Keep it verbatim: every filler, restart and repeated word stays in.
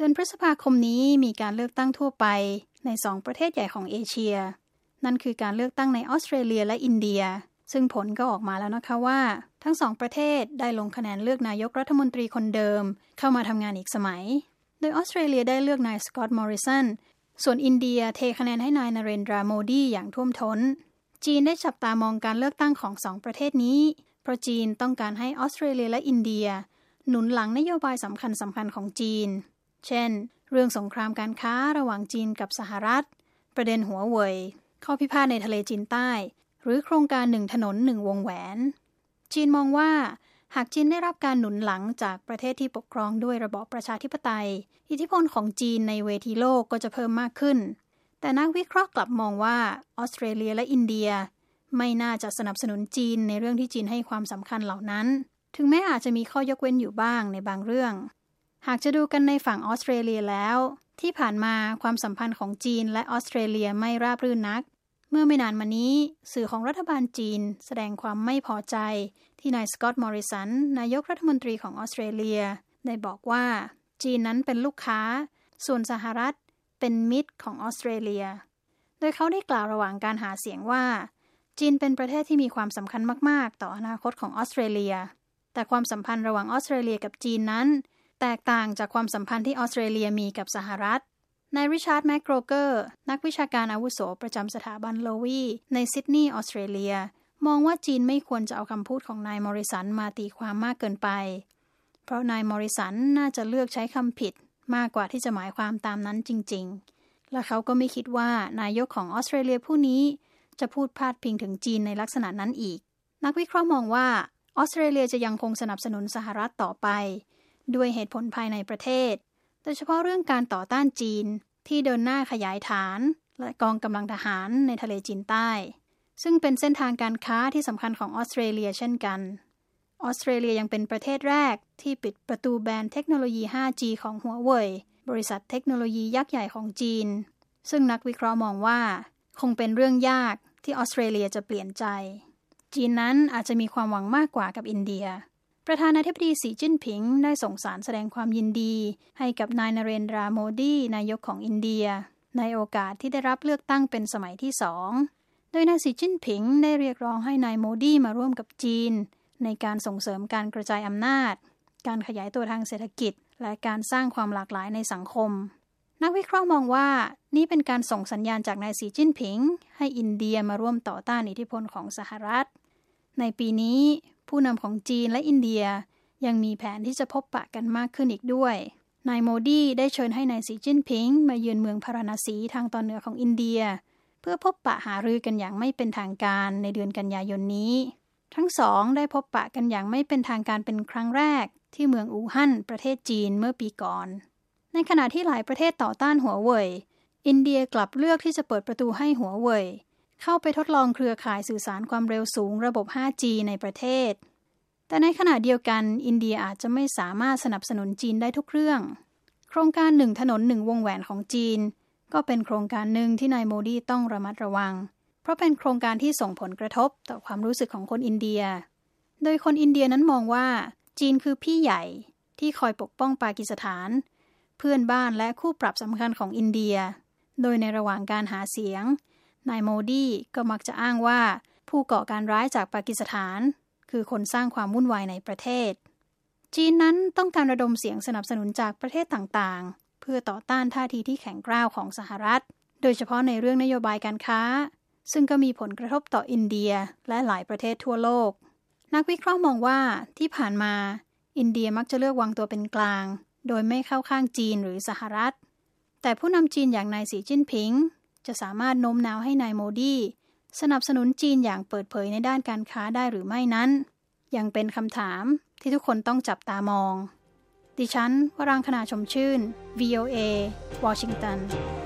เดือนพฤษภาคมนี้มีการเลือกตั้งทั่วไปในสองประเทศใหญ่ของเอเชียนั่นคือการเลือกตั้งในออสเตรเลียและอินเดียซึ่งผลก็ออกมาแล้วนะคะว่าทั้งสองประเทศได้ลงคะแนนเลือกนายกรัฐมนตรีคนเดิมเข้ามาทำงานอีกสมัยโดยออสเตรเลียได้เลือกนายสก็อตต์มอริสันส่วนอินเดียเทคะแนนให้นายนเรนทราโมดีอย่างท่วมท้นจีนได้จับตามองการเลือกตั้งของสองประเทศนี้เพราะจีนต้องการให้ออสเตรเลียและอินเดียหนุนหลังนโยบายสำคัญสำคัญของจีนเช่นเรื่องสงครามการค้าระหว่างจีนกับสหรัฐประเด็นหัวเว่ยข้อพิพาทในทะเลจีนใต้หรือโครงการหนึ่งถนนหนึ่งวงแหวนจีนมองว่าหากจีนได้รับการหนุนหลังจากประเทศที่ปกครองด้วยระบอบประชาธิปไตยอิทธิพลของจีนในเวทีโลกก็จะเพิ่มมากขึ้นแต่นักวิเคราะห์กลับมองว่าออสเตรเลียและอินเดียไม่น่าจะสนับสนุนจีนในเรื่องที่จีนให้ความสำคัญเหล่านั้นถึงแม้อาจจะมีข้อยกเว้นอยู่บ้างในบางเรื่องหากจะดูกันในฝั่งออสเตรเลียแล้วที่ผ่านมาความสัมพันธ์ของจีนและออสเตรเลียไม่ราบรื่นนักเมื่อไม่นานมานี้สื่อของรัฐบาลจีนแสดงความไม่พอใจที่นายสก็อตต์มอริสันนายกรัฐมนตรีของออสเตรเลียได้บอกว่าจีนนั้นเป็นลูกค้าส่วนสหรัฐเป็นมิตรของออสเตรเลียโดยเขาได้กล่าวระหว่างการหาเสียงว่าจีนเป็นประเทศที่มีความสำคัญมากๆต่ออนาคตของออสเตรเลียแต่ความสัมพันธ์ระหว่างออสเตรเลียกับจีนนั้นแตกต่างจากความสัมพันธ์ที่ออสเตรเลียมีกับสหรัฐนายริชาร์ดแมคโกรเกอร์นักวิชาการอาวุโสประจำสถาบันโลวีในซิดนีย์ออสเตรเลียมองว่าจีนไม่ควรจะเอาคำพูดของนายมอริสันมาตีความมากเกินไปเพราะนายมอริสันน่าจะเลือกใช้คำผิดมากกว่าที่จะหมายความตามนั้นจริงๆและเขาก็ไม่คิดว่านายกของออสเตรเลียผู้นี้จะพูดพาดพิงถึงจีนในลักษณะนั้นอีกนักวิเคราะห์มองว่าออสเตรเลียจะยังคงสนับสนุนสหรัฐต่อไปด้วยเหตุผลภายในประเทศโดยเฉพาะเรื่องการต่อต้านจีนที่เดินหน้าขยายฐานและกองกำลังทหารในทะเลจีนใต้ซึ่งเป็นเส้นทางการค้าที่สำคัญของออสเตรเลียเช่นกันออสเตรเลียยังเป็นประเทศแรกที่ปิดประตูแบนเทคโนโลยี ไฟว์ จี ของหัวเว่ยบริษัทเทคโนโลยียักษ์ใหญ่ของจีนซึ่งนักวิเคราะห์มองว่าคงเป็นเรื่องยากที่ออสเตรเลียจะเปลี่ยนใจจีนนั้นอาจจะมีความหวังมากกว่ากับอินเดียประธานาธิบดีสีจิ้นผิงได้ส่งสารแสดงความยินดีให้กับนายนเรนทราโมดีนายกของอินเดียในโอกาสที่ได้รับเลือกตั้งเป็นสมัยที่สองโดยนายสีจิ้นผิงได้เรียกร้องให้นายโมดีมาร่วมกับจีนในการส่งเสริมการกระจายอำนาจการขยายตัวทางเศรษฐกิจและการสร้างความหลากหลายในสังคมนักวิเคราะห์มองว่านี่เป็นการส่งสัญญาณจากนายสีจิ้นผิงให้อินเดียมาร่วมต่อต้านอิทธิพลของสหรัฐในปีนี้ผู้นำของจีนและอินเดียยังมีแผนที่จะพบปะกันมากขึ้นอีกด้วยนายโมดีได้เชิญให้นายสีจิ้นผิงมาเยือนเมืองพาราณสีทางตอนเหนือของอินเดียเพื่อพบปะหารือกันอย่างไม่เป็นทางการในเดือนกันยายนนี้ทั้งสองได้พบปะกันอย่างไม่เป็นทางการเป็นครั้งแรกที่เมืองอู่ฮั่นประเทศจีนเมื่อปีก่อนในขณะที่หลายประเทศต่อต้านหัวเว่ยอินเดียกลับเลือกที่จะเปิดประตูให้หัวเว่ยเข้าไปทดลองเครือข่ายสื่อสารความเร็วสูงระบบ ไฟว์ จี ในประเทศแต่ในขณะเดียวกันอินเดียอาจจะไม่สามารถสนับสนุนจีนได้ทุกเรื่องโครงการหนึ่งถนนหนึ่งวงแหวนของจีนก็เป็นโครงการหนึ่งที่นายโมดีต้องระมัดระวังเพราะเป็นโครงการที่ส่งผลกระทบต่อความรู้สึกของคนอินเดียโดยคนอินเดียนั้นมองว่าจีนคือพี่ใหญ่ที่คอยปกป้องปากีสถานเพื่อนบ้านและคู่ปรับสำคัญของอินเดียโดยในระหว่างการหาเสียงนายโมดีก็มักจะอ้างว่าผู้ก่อการร้ายจากปากีสถานคือคนสร้างความวุ่นวายในประเทศจีนนั้นต้องการระดมเสียงสนับสนุนจากประเทศต่างๆเพื่อต่อต้านท่าทีที่แข็งกร้าวของสหรัฐโดยเฉพาะในเรื่องนโยบายการค้าซึ่งก็มีผลกระทบต่ออินเดียและหลายประเทศทั่วโลกนักวิเคราะห์มองว่าที่ผ่านมาอินเดียมักจะเลือกวางตัวเป็นกลางโดยไม่เข้าข้างจีนหรือสหรัฐแต่ผู้นำจีนอย่างนายสีจิ้นผิงจะสามารถโน้มน้าวให้นายโมดีสนับสนุนจีนอย่างเปิดเผยในด้านการค้าได้หรือไม่นั้นยังเป็นคำถามที่ทุกคนต้องจับตามองดิฉันวรางคณาชมชื่น วี โอ เอ วอชิงตัน